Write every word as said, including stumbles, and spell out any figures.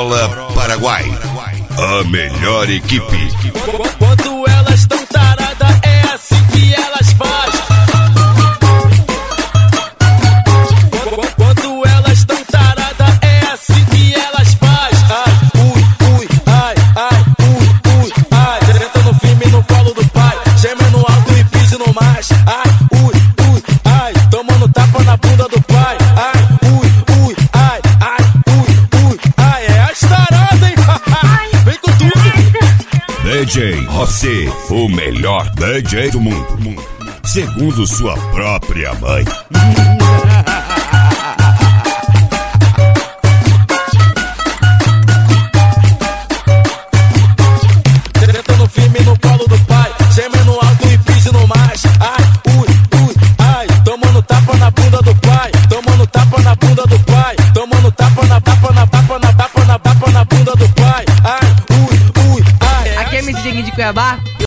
Corolla Paraguai, a melhor equipe. Quando elas tão taradas, é assim que elas fazem. Quando elas tão taradas, é assim que elas fazem. Ai, ui, ui, ai, ai, ui, ui, ai. Sentando firme no colo do pai, gemendo alto e pedindo mais. Ai, ui, ui, ai, tomando tapa na bunda do pai. Ai, ui, ui, ai, ai, ui, ui, ai. É as taradas, hein? Vem com tudo. D J Rossi, o melhor D J do mundo, segundo sua própria mãe. Sentando firme no colo do pai, gemendo alto e pedindo mais. Ai, ui, ui, ai, tomando tapa na bunda do pai, tomando tapa na bunda do pai, tomando tapa na tapa na tapa na tapa na tapa na bunda do pai. Ai, ui, ui, ai. Aqui é M C de Cuiabá,